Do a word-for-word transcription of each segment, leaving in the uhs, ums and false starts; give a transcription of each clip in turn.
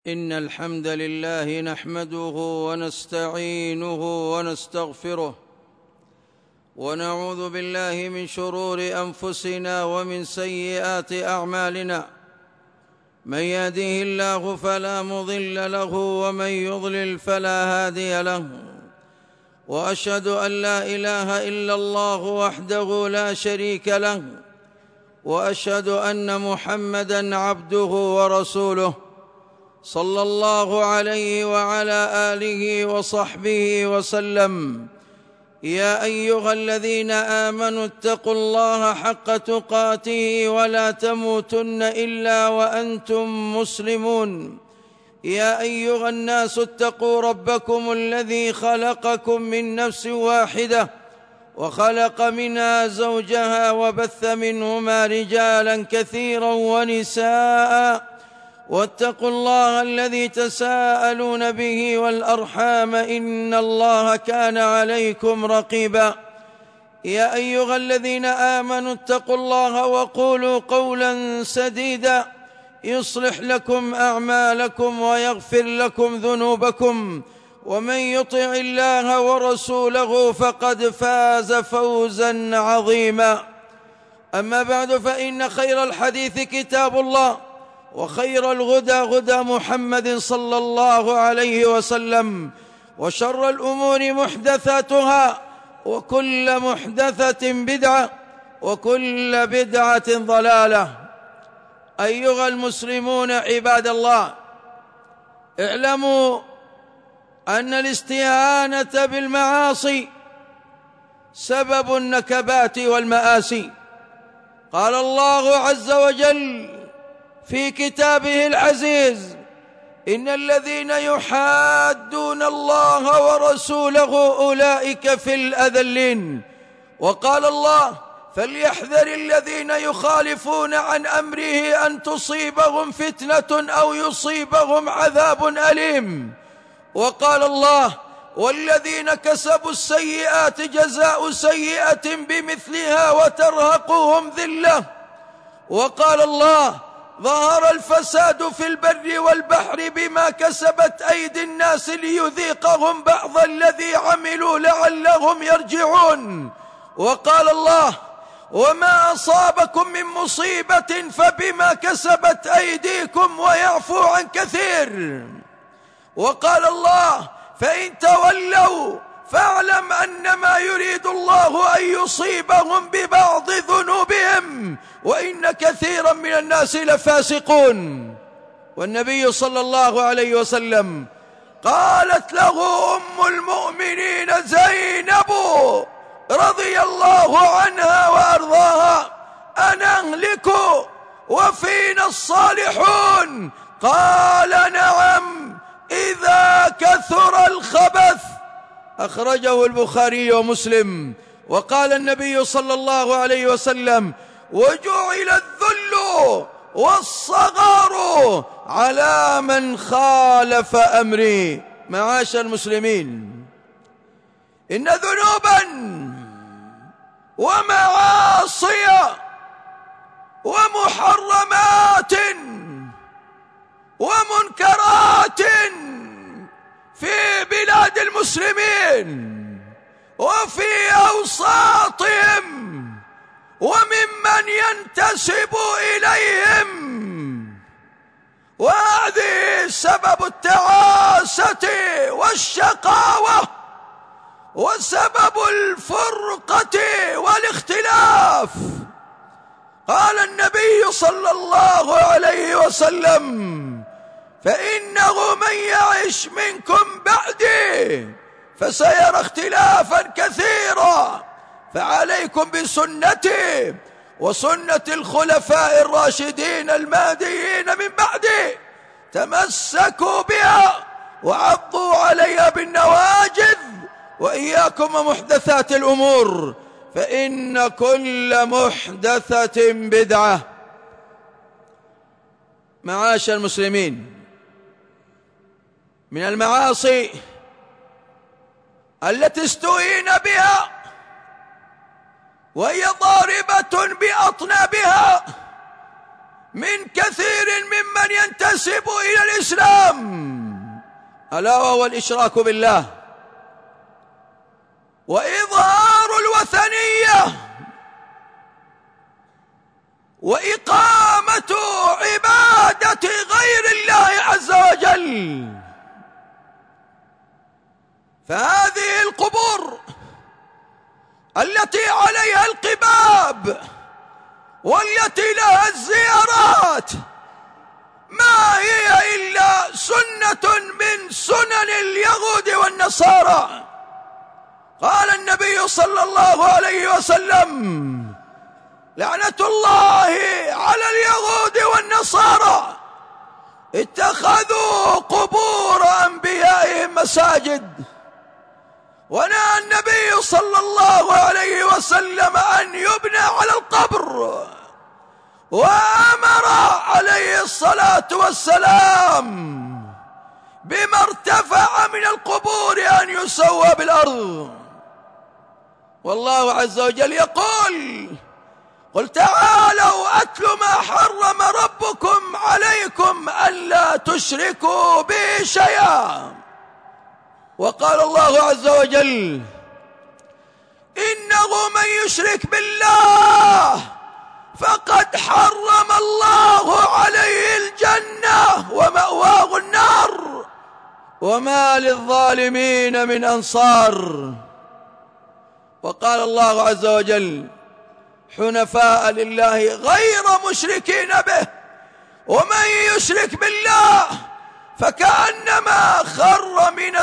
إن الحمد لله نحمده ونستعينه ونستغفره ونعوذ بالله من شرور أنفسنا ومن سيئات أعمالنا. من يهده الله فلا مضل له ومن يضلل فلا هادي له، وأشهد أن لا إله إلا الله وحده لا شريك له، وأشهد أن محمدًا عبده ورسوله صلى الله عليه وعلى آله وصحبه وسلم. يا أيها الذين آمنوا اتقوا الله حق تقاته ولا تموتن إلا وأنتم مسلمون. يا أيها الناس اتقوا ربكم الذي خلقكم من نفس واحدة وخلق منها زوجها وبث منهما رجالا كثيرا ونساء، واتقوا الله الذي تساءلون به والأرحام إن الله كان عليكم رقيبا. يا أيها الذين آمنوا اتقوا الله وقولوا قولا سديدا يصلح لكم أعمالكم ويغفر لكم ذنوبكم، ومن يطع الله ورسوله فقد فاز فوزا عظيما. أما بعد، فإن خير الحديث كتاب الله، وخير الهدى هدى محمد صلى الله عليه وسلم، وشر الأمور محدثاتها، وكل محدثة بدعة، وكل بدعة ضلالة. أيها المسلمون عباد الله، اعلموا أن الاستهانة بالمعاصي سبب النكبات والمآسي. قال الله عز وجل في كتابه العزيز: إن الذين يحادون الله ورسوله أولئك في الأذلين. وقال الله: فليحذر الذين يخالفون عن أمره أن تصيبهم فتنة أو يصيبهم عذاب أليم. وقال الله: والذين كسبوا السيئات جزاء سيئة بمثلها وترهقهم ذلة. وقال الله: ظهر الفساد في البر والبحر بما كسبت أيدي الناس ليذيقهم بعض الذي عملوا لعلهم يرجعون. وقال الله: وما أصابكم من مصيبة فبما كسبت أيديكم ويعفو عن كثير. وقال الله: فإن تولوا فاعلم أنما يريد الله أن يصيبهم ببعض ذنوبهم وإن كثيرا من الناس لفاسقون. والنبي صلى الله عليه وسلم قالت له أم المؤمنين زينب رضي الله عنها وأرضاها: أنا أهلك وفينا الصالحون؟ قال: نعم، إذا كثر الخبث. أخرجه البخاري ومسلم. وقال النبي صلى الله عليه وسلم: وجعل الذل والصغار على من خالف أمري. معاشر المسلمين، إن ذنوبا ومعاصي ومحرمات ومنكرات في بلاد المسلمين وفي أوساطهم وممن ينتسب إليهم، وهذه سبب التعاسة والشقاوة وسبب الفرقة والاختلاف. قال النبي صلى الله عليه وسلم: فإنه من يعش منكم بعدي فسيرى اختلافا كثيرا، فعليكم بسنتي وسنة الخلفاء الراشدين المهديين من بعدي، تمسكوا بها وعضوا عليها بالنواجذ، وإياكم ومحدثات الأمور، فإن كل محدثة بدعة. معاشر المسلمين، من المعاصي التي استهين بها وهي ضاربة بأطنابها من كثير ممن ينتسب إلى الإسلام، ألا وهو الإشراك بالله وإظهار الوثنية وإقامة عبادة غير الله عز وجل. فهذه القبور التي عليها القباب والتي لها الزيارات ما هي إلا سنة من سنن اليهود والنصارى. قال النبي صلى الله عليه وسلم: لعنة الله على اليهود والنصارى اتخذوا قبور أنبيائهم مساجد. ونهى النبي صلى الله عليه وسلم أن يبنى على القبر، وأمر عليه الصلاة والسلام بما ارتفع من القبور أن يسوى بالأرض. والله عز وجل يقول: قل تعالوا أتل ما حرم ربكم عليكم ألا تشركوا به شيئا. وقال الله عز وجل: إنه من يشرك بالله فقد حرم الله عليه الجنة ومأواه النار وما للظالمين من أنصار. وقال الله عز وجل: حنفاء لله غير مشركين به ومن يشرك بالله فكأنما خر من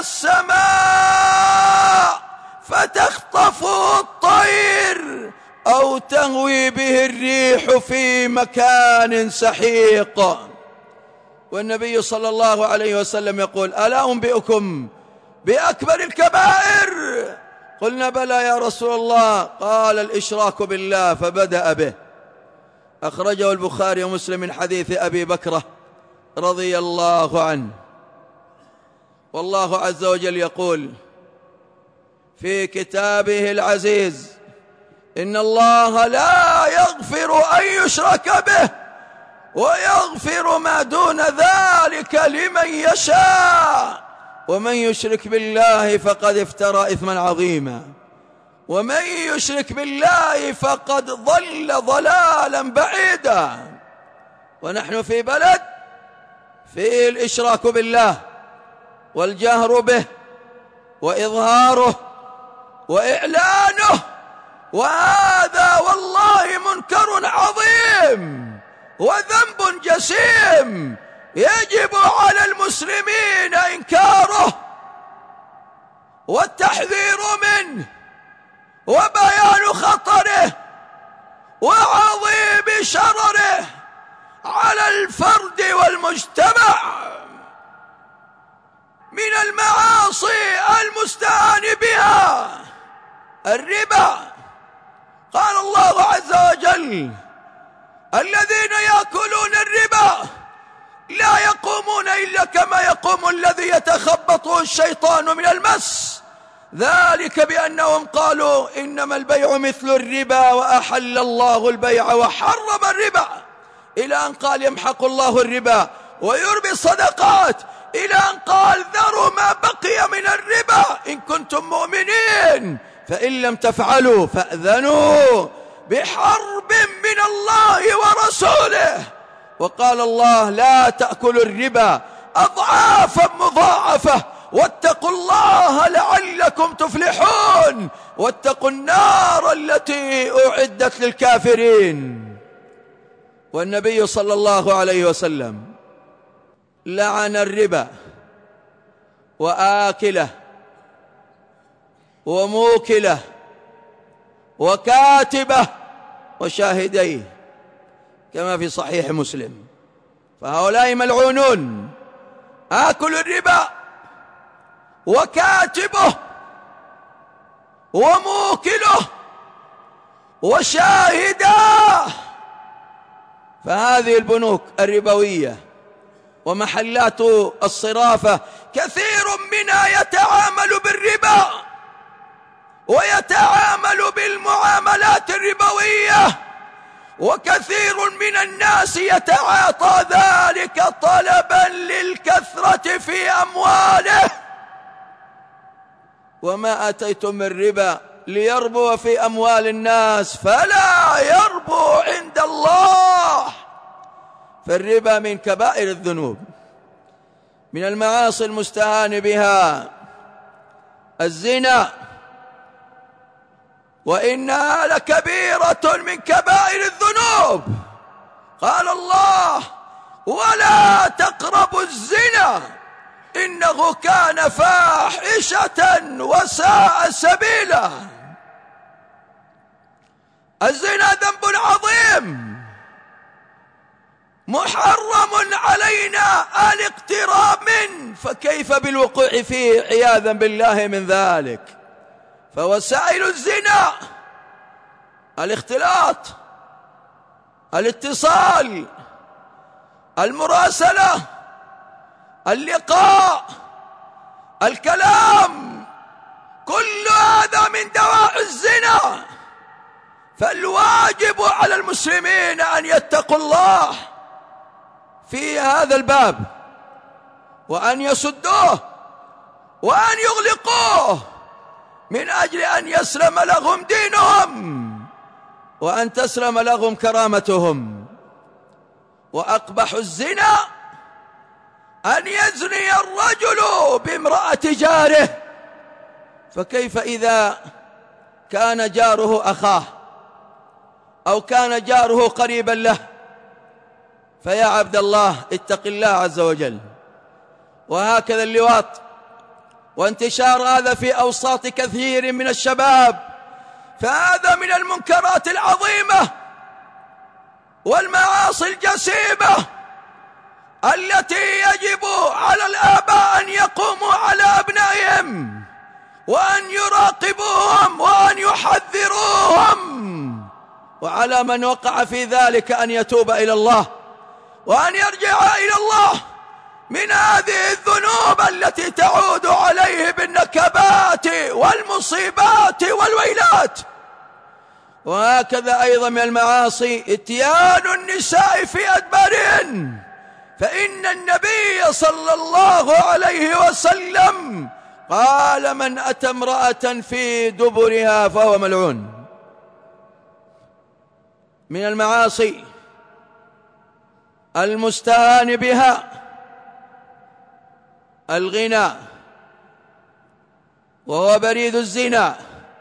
السماء فتخطفه الطير أو تهوي به الريح في مكان سحيق. والنبي صلى الله عليه وسلم يقول: ألا أنبئكم بأكبر الكبائر؟ قلنا: بلى يا رسول الله. قال: الإشراك بالله، فبدأ به. أخرجه البخاري ومسلم من حديث أبي بكرة رضي الله عنه. والله عز وجل يقول في كتابه العزيز: إن الله لا يغفر أن يشرك به ويغفر ما دون ذلك لمن يشاء ومن يشرك بالله فقد افترى إثما عظيما. ومن يشرك بالله فقد ضل ضلالا بعيدا. ونحن في بلد فيه الإشراك بالله والجهر به وإظهاره وإعلانه، وهذا والله منكر عظيم وذنب جسيم يجب على المسلمين إنكاره والتحذير منه وبيان خطره وعظيم شرره على الفرد والمجتمع. من المعاصي المستهان بها الربا. قال الله عز وجل: الذين يأكلون الربا لا يقومون إلا كما يقوم الذي يتخبطه الشيطان من المس، ذلك بأنهم قالوا إنما البيع مثل الربا وأحل الله البيع وحرم الربا، إلى أن قال: يمحق الله الربا ويربي الصدقات، إلى أن قال: ذروا ما بقي من الربا إن كنتم مؤمنين، فإن لم تفعلوا فأذنوا بحرب من الله ورسوله. وقال الله: لا تأكلوا الربا أضعافا مضاعفة واتقوا الله لعلكم تفلحون واتقوا النار التي أعدت للكافرين. والنبي صلى الله عليه وسلم لعن الربا وآكله وموكله وكاتبه وشاهديه كما في صحيح مسلم. فهؤلاء ملعونون: آكل الربا وكاتبه وموكله وشاهداه. فهذه البنوك الربوية ومحلات الصرافة كثير منها يتعامل بالربا ويتعامل بالمعاملات الربوية وكثير من الناس يتعاطى ذلك طلبا للكثرة في أمواله. وما أتيتم من ربا ليربو في أموال الناس فلا يربو عند الله. فالربا من كبائر الذنوب، من المعاصي المستهان بها الزنا، وإنها لكبيرة من كبائر الذنوب. قال الله: ولا تقربوا الزنا إنه كان فاحشة وساء سبيلا. الزنا ذنب عظيم محرم علينا الاقتراب منه، فكيف بالوقوع فيه عياذا بالله من ذلك؟ فوسائل الزنا الاختلاط، الاتصال، المراسلة، اللقاء، الكلام، كل هذا من دواعي الزنا. فالواجب على المسلمين أن يتقوا الله في هذا الباب، وأن يسدوه وأن يغلقوه من أجل أن يسلم لهم دينهم وأن تسلم لهم كرامتهم. وأقبح الزنا أن يزني الرجل بامرأة جاره، فكيف إذا كان جاره أخاه أو كان جاره قريبا له؟ فيا عبد الله اتق الله عز وجل. وهكذا اللواط وانتشار هذا في أوساط كثير من الشباب، فهذا من المنكرات العظيمة والمعاصي الجسيمة التي يجب على الآباء أن يقوموا على أبنائهم وأن يراقبوهم وأن يحذروهم، وعلى من وقع في ذلك أن يتوب إلى الله وأن يرجع إلى الله من هذه الذنوب التي تعود عليه بالنكبات والمصيبات والويلات. وهكذا أيضا من المعاصي اتيان النساء في أدبارهن، فإن النبي صلى الله عليه وسلم قال: من أتى امرأة في دبرها فهو ملعون. من المعاصي المستهان بها الغنى، وهو بريد الزنا.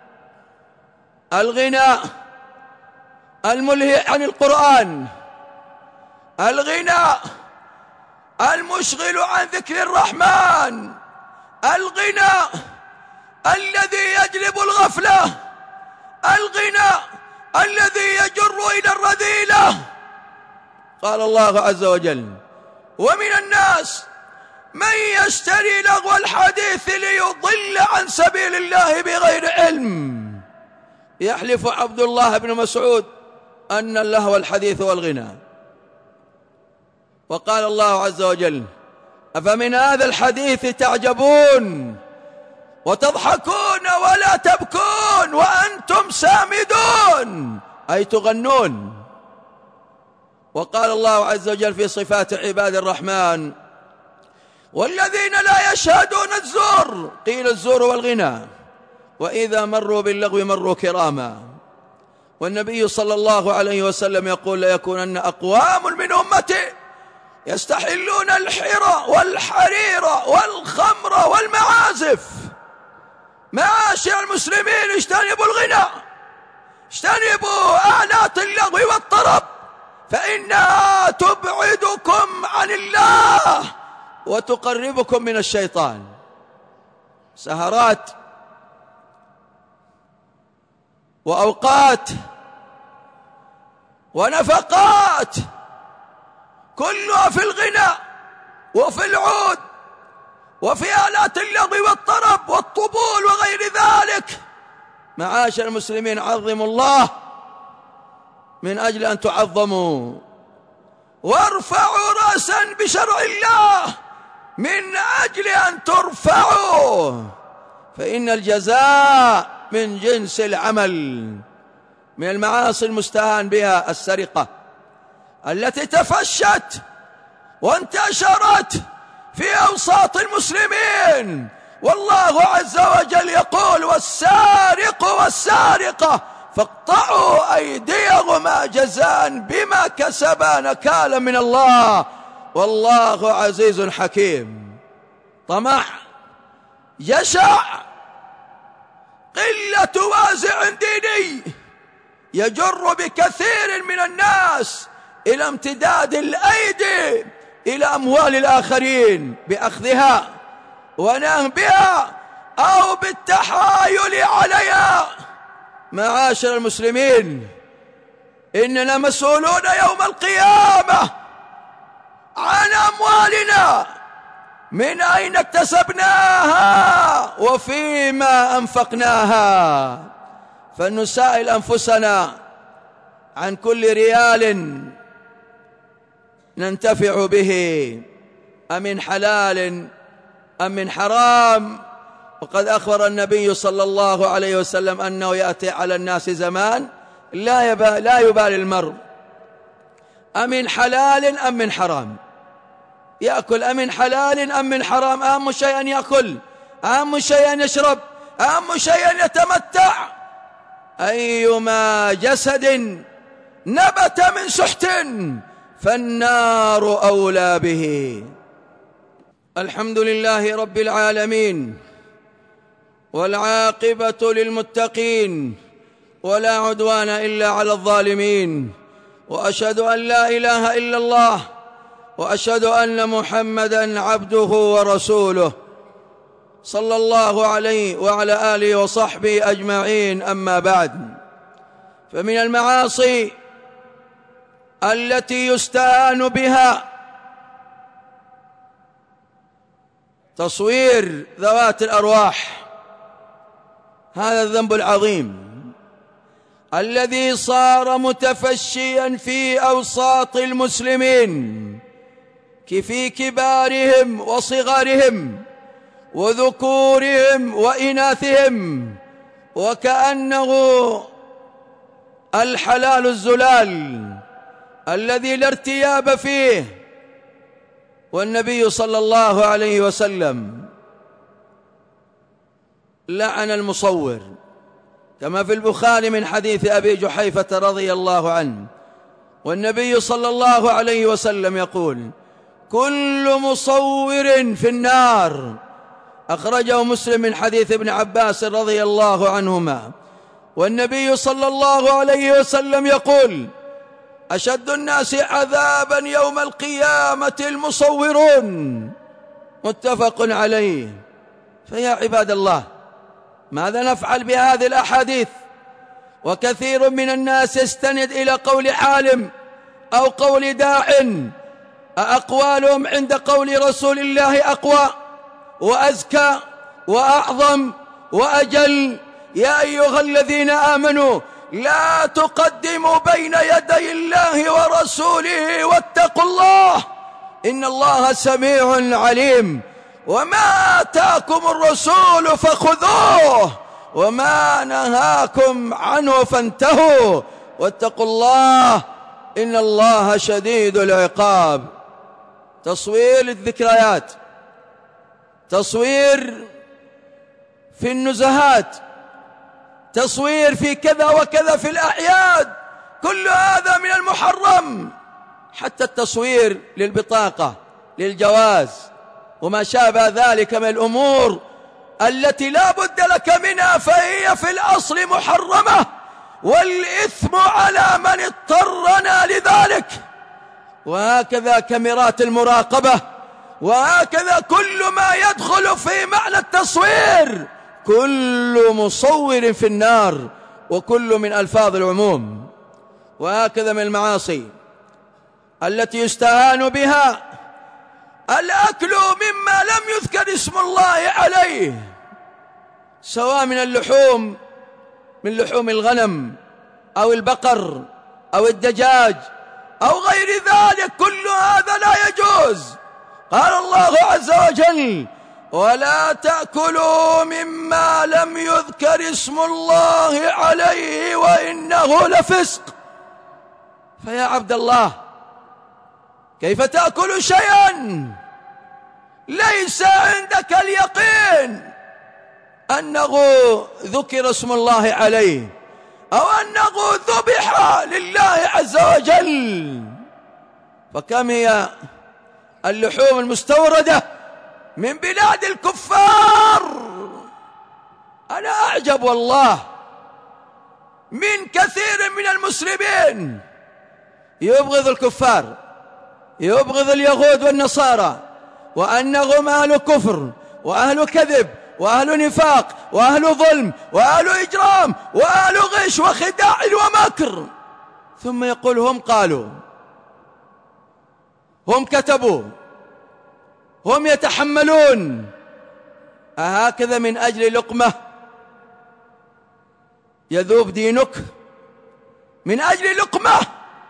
الغنى الملهي عن القرآن، الغنى المشغل عن ذكر الرحمن، الغنى الذي يجلب الغفلة، الغنى الذي يجر إلى الرذيلة. قال الله عز وجل: ومن الناس من يشتري لغو الحديث ليضل عن سبيل الله بغير علم. يحلف عبد الله بن مسعود أن اللهو الحديث والغنى. وقال الله عز وجل: أفمن هذا الحديث تعجبون وتضحكون ولا تبكون وأنتم سامدون، أي تغنون. وقال الله عز وجل في صفات عباد الرحمن: والذين لا يشهدون الزور، قيل الزور والغنى، وإذا مروا باللغو مروا كراما. والنبي صلى الله عليه وسلم يقول: ليكونن أقوام من أمتي يستحلون الحرى والحرير والخمر والمعازف. معاشر المسلمين، اجتنبوا الغنى، اجتنبوا آلات اللغو والطرب، فإنها تبعدكم عن الله وتقربكم من الشيطان. سهرات وأوقات ونفقات كلها في الغنى وفي العود وفي آلات اللغو والطرب والطبول وغير ذلك. معاشر المسلمين، عظموا الله من أجل أن تعظموا، وارفعوا رأسا بشرع الله من أجل أن ترفعوا، فإن الجزاء من جنس العمل. من المعاصي المستهان بها السرقة التي تفشت وانتشرت في أوساط المسلمين، والله عز وجل يقول: والسارق والسارقة فاقطعوا أيديهما جزاء بما كسبا نكالا من الله والله عزيز حكيم. طمع، جشع، قلة وازع ديني يجر بكثير من الناس إلى امتداد الأيدي إلى أموال الآخرين بأخذها ونهبها أو بالتحايل عليها. معاشر المسلمين، إننا مسؤولون يوم القيامة عن أموالنا، من أين اكتسبناها وفيما أنفقناها. فلنسائل أنفسنا عن كل ريال ننتفع به، أمن حلال أم من حرام. وقد أخبر النبي صلى الله عليه وسلم أنه يأتي على الناس زمان لا يبالي, لا يبالي المرء أمن حلال أم من حرام، يأكل أمن حلال أم من حرام، أهم شيء أن يأكل، أهم شيء أن يشرب، أهم شيء أن يتمتع. أيما جسد نبت من سحت فالنار أولى به. الحمد لله رب العالمين، والعاقبة للمتقين، ولا عدوان إلا على الظالمين، وأشهد أن لا إله إلا الله، وأشهد أن محمدًا عبده ورسوله صلى الله عليه وعلى آله وصحبه أجمعين. أما بعد، فمن المعاصي التي يستهان بها تصوير ذوات الأرواح. هذا الذنب العظيم الذي صار متفشيا في أوساط المسلمين في كبارهم وصغارهم وذكورهم وإناثهم، وكأنه الحلال الزلال الذي لا ارتياب فيه. والنبي صلى الله عليه وسلم لعن المصور، كما في البخاري من حديث أبي جحيفة رضي الله عنه. والنبي صلى الله عليه وسلم يقول: كل مصور في النار. أخرجه مسلم من حديث ابن عباس رضي الله عنهما. والنبي صلى الله عليه وسلم يقول: أشد الناس عذابا يوم القيامة المصورون. متفق عليه. فيا عباد الله، ماذا نفعل بهذه الأحاديث؟ وكثير من الناس يستند إلى قول عالم أو قول داع، أقوالهم عند قول رسول الله أقوى وأزكى وأعظم وأجل. يا أيها الذين آمنوا لا تقدموا بين يدي الله ورسوله واتقوا الله إن الله سميع عليم. وما آتاكم الرسول فخذوه وما نهاكم عنه فانتهوا واتقوا الله إن الله شديد العقاب. تصوير الذكريات، تصوير في النزهات، تصوير في كذا وكذا في الأعياد، كل هذا من المحرم. حتى التصوير للبطاقة، للجواز، وما شابه ذلك من الأمور التي لا بد لك منها، فهي في الأصل محرمة، والإثم على من اضطرنا لذلك. وهكذا كاميرات المراقبة، وهكذا كل ما يدخل في معنى التصوير، كل مصور في النار، وكل من ألفاظ العموم. وهكذا من المعاصي التي يستهان بها الأكل مما لم يذكر اسم الله عليه، سواء من اللحوم، من لحوم الغنم أو البقر أو الدجاج أو غير ذلك، كل هذا لا يجوز. قال الله عز وجل: ولا تأكلوا مما لم يذكر اسم الله عليه وإنه لفسق. فيا عبد الله، كيف تأكل شيئا ليس عندك اليقين أنه ذكر اسم الله عليه أو أنه ذبح لله عز وجل؟ فكم هي اللحوم المستوردة من بلاد الكفار. أنا أعجب والله من كثير من المسلمين يبغض الكفار، يبغض اليهود والنصارى، وأنهم أهل كفر وأهل كذب وأهل نفاق وأهل ظلم وأهل إجرام وأهل غش وخداع ومكر، ثم يقول هم قالوا، هم كتبوا، هم يتحملون. أهكذا من أجل لقمة يذوب دينك؟ من أجل لقمة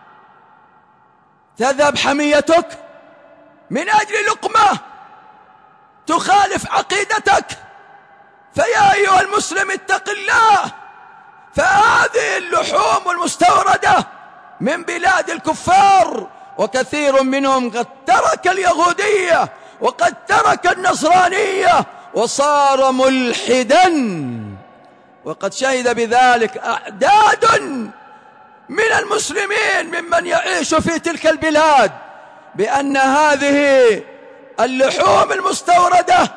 تذهب حميتك؟ من أجل لقمة تخالف عقيدتك؟ فيا أيها المسلم اتق الله، فهذه اللحوم المستوردة من بلاد الكفار، وكثير منهم قد ترك اليهودية وقد ترك النصرانية وصار ملحدا، وقد شهد بذلك أعداد من المسلمين ممن يعيش في تلك البلاد بأن هذه اللحوم المستوردة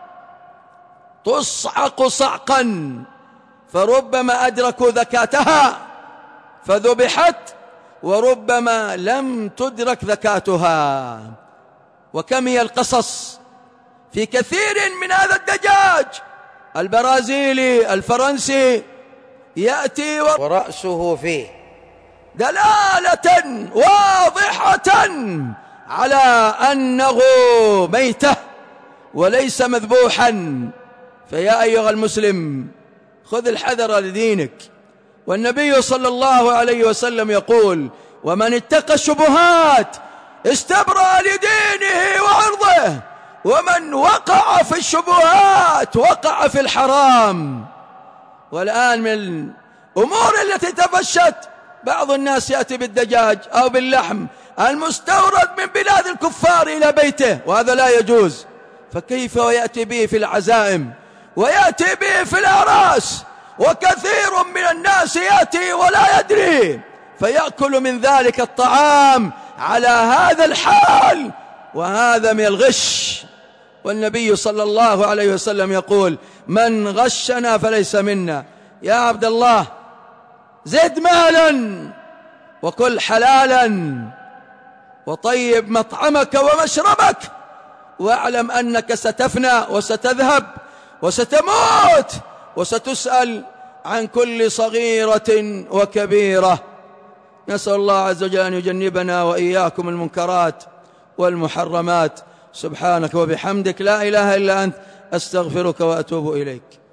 تصعق صعقا، فربما أدركوا ذكاتها فذبحت، وربما لم تدرك ذكاتها. وكم هي القصص في كثير من هذا الدجاج البرازيلي الفرنسي يأتي ورأسه فيه، دلالة واضحة على أنه ميتة وليس مذبوحا. فيا أيها المسلم، خذ الحذر لدينك. والنبي صلى الله عليه وسلم يقول: ومن اتقى الشبهات استبرأ لدينه وعرضه، ومن وقع في الشبهات وقع في الحرام. والآن من الأمور التي تفشت، بعض الناس يأتي بالدجاج أو باللحم المستورد من بلاد الكفار إلى بيته، وهذا لا يجوز. فكيف ويأتي به في العزائم ويأتي به في الأعراس؟ وكثير من الناس يأتي ولا يدري فيأكل من ذلك الطعام على هذا الحال، وهذا من الغش. والنبي صلى الله عليه وسلم يقول: من غشنا فليس منا. يا عبد الله، زد مالا وكل حلالا وطيب مطعمك ومشربك، واعلم أنك ستفنى وستذهب وستموت وستسأل عن كل صغيرة وكبيرة. نسأل الله عز وجل أن يجنبنا وإياكم المنكرات والمحرمات. سبحانك وبحمدك، لا إله إلا أنت، أستغفرك وأتوب إليك.